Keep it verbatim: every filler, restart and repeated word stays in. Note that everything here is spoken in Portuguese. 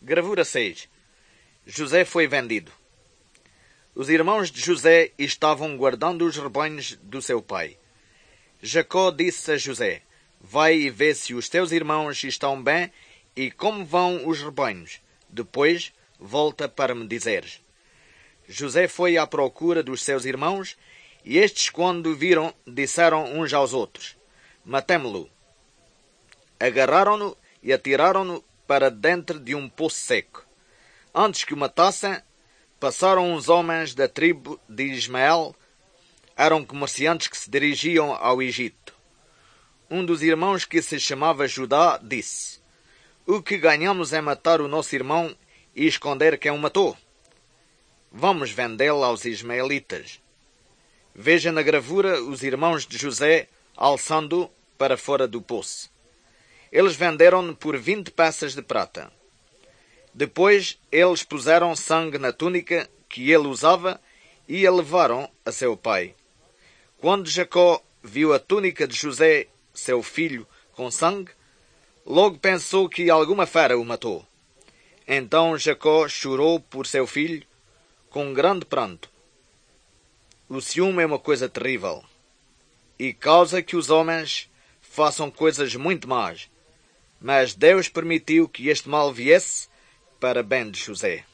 Gravura seis. José foi vendido. Os irmãos de José estavam guardando os rebanhos do seu pai. Jacó disse a José: Vai e vê se os teus irmãos estão bem e como vão os rebanhos. Depois volta para me dizeres. José foi à procura dos seus irmãos, e estes, quando o viram, disseram uns aos outros: Matemo-lo. Agarraram-no e atiraram-no para dentro de um poço seco. Antes que o matassem, passaram uns homens da tribo de Ismael. Eram comerciantes que se dirigiam ao Egito. Um dos irmãos, que se chamava Judá, disse: O que ganhamos é matar o nosso irmão e esconder quem o matou. Vamos vendê-lo aos ismaelitas. Veja na gravura os irmãos de José alçando-o para fora do poço. Eles venderam-no por vinte peças de prata. Depois eles puseram sangue na túnica que ele usava e a levaram a seu pai. Quando Jacó viu a túnica de José, seu filho, com sangue, logo pensou que alguma fera o matou. Então Jacó chorou por seu filho com grande pranto. O ciúme é uma coisa terrível e causa que os homens façam coisas muito más. Mas Deus permitiu que este mal viesse para bem de José.